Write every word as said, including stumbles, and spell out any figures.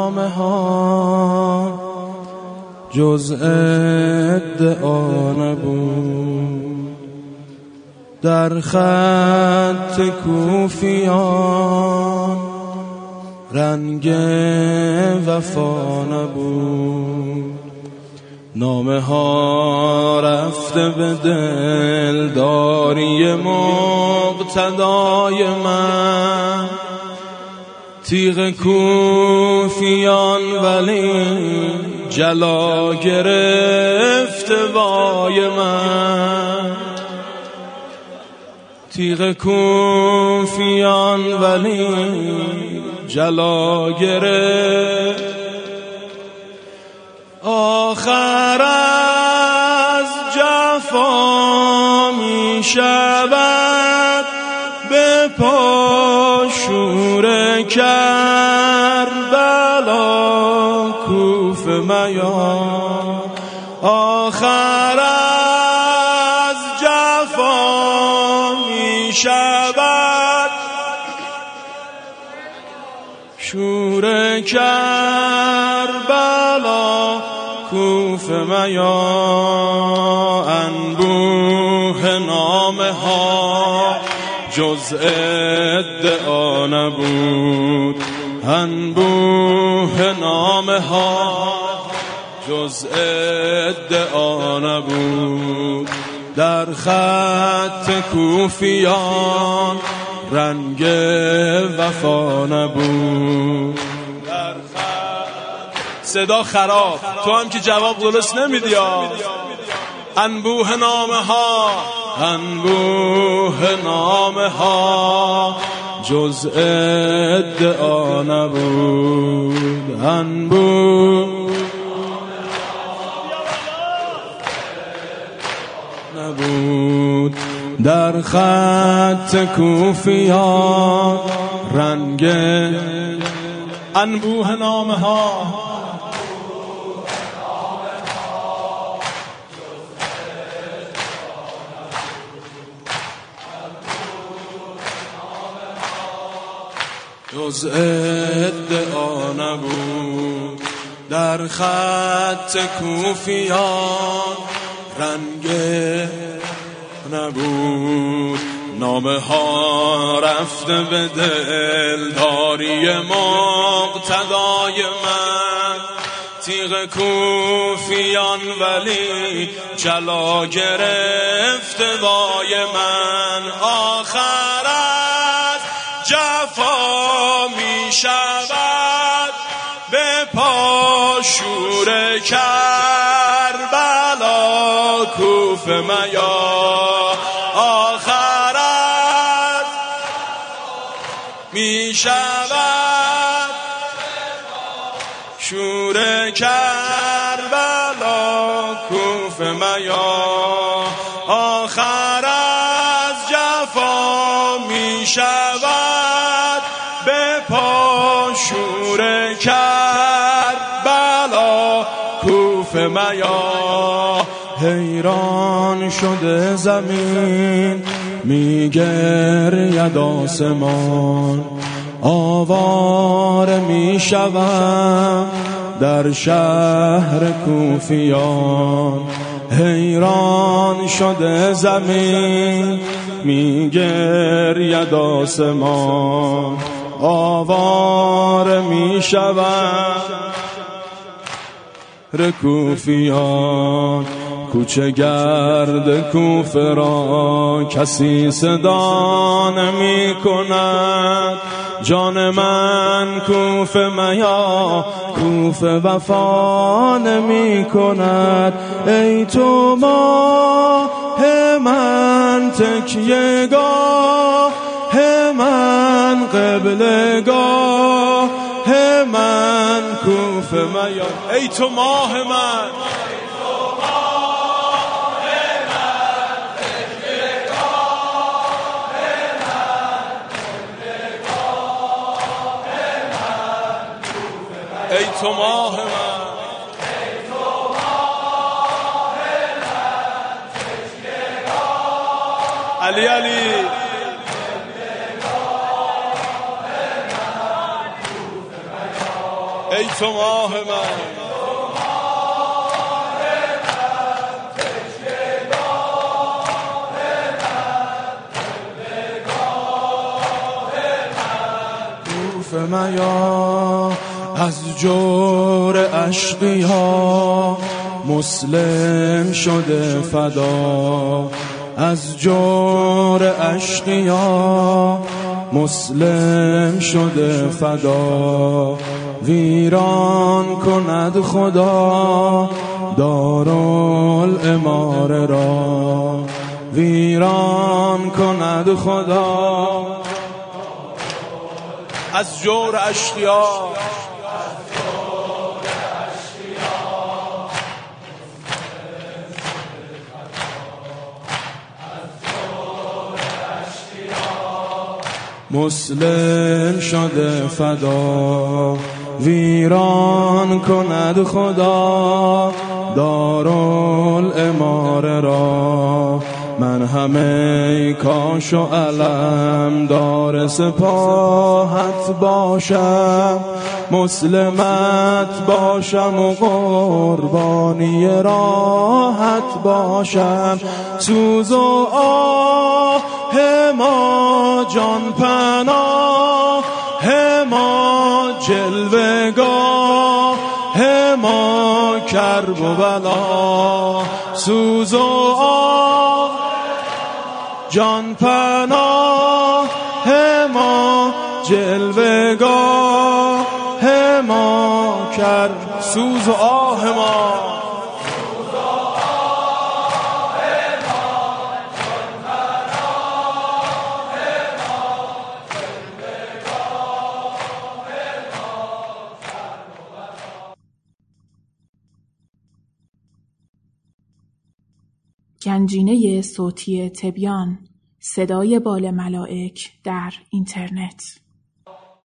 نامه ها جز ادعا نبود، در خط کوفیان رنگ وفا نبود. نامه ها رفته به دلداری مقتدای من، تیغ کوفیان ولی جلا گرفت وای من. تیغ کوفیان ولی جلا گرفت. آخر از جفا می شود به پا شور کربلا کوفه میان. آخر از جفا می شود شور کربلا کوفه میان. انبوه نامه ها جز ادعا نبود، انبوه نامه ها جز ادعا نبود. در خط کوفیان رنگ وفا نبود. صدا خراب، تو هم که جواب درست نمیدی. انبوه نامه ها انبوه نامه ها جز ادعا نبود. انبوه نبود. در خط کوفیان رنگ انبوه نامه ها جز ادعا نبود. در خط کوفیان رنگ نبود. نامه ها رفته به دلداری مقتدای من، تیغ کوفیان ولی جلا گرفت وای من. آخر از جفا می شود به پا شور کربلا کوفه میان. آخر از می شود شور کربلا کوفه میان. آخر از جفا می شود به پا شور کربلا کوفه میان. حیران شده زمین میگرید آسمان، آواره میشوم در شهر کوفیان. حیران شده زمین میگرید آسمان، آواره میشوم کوفیان. کوچه گرد کوفه را کسی صدا نمی کند، جان من کوفه میا کوفه وفا نمی کند. ای تو ماه من تکیه گاه من قبلگاه من کوفه میا. ای تو ماه من ای تو ماه من علی علی ای تو ماه من میا از جور اشقیا مسلم شده فدا، از جور اشقیا مسلم شده فدا. ویران کند خدا دارالعماره را، ویران کند خدا از جور اشقیا. مسلم شده فدا، ویران کند خدا دارالعماره را. من همه کاش و علم دار سپاهت باشم، مسلمت باشم و قربانی راحت باشم. سوز و آه ما جان پناه ما، جلوگاه ما کرب و بلا. سوز و آه جان پناه ما، جلوگاه ما کرب. سوز و آه ما گنجینه صوتی تبیان، صدای بال ملائک در اینترنت.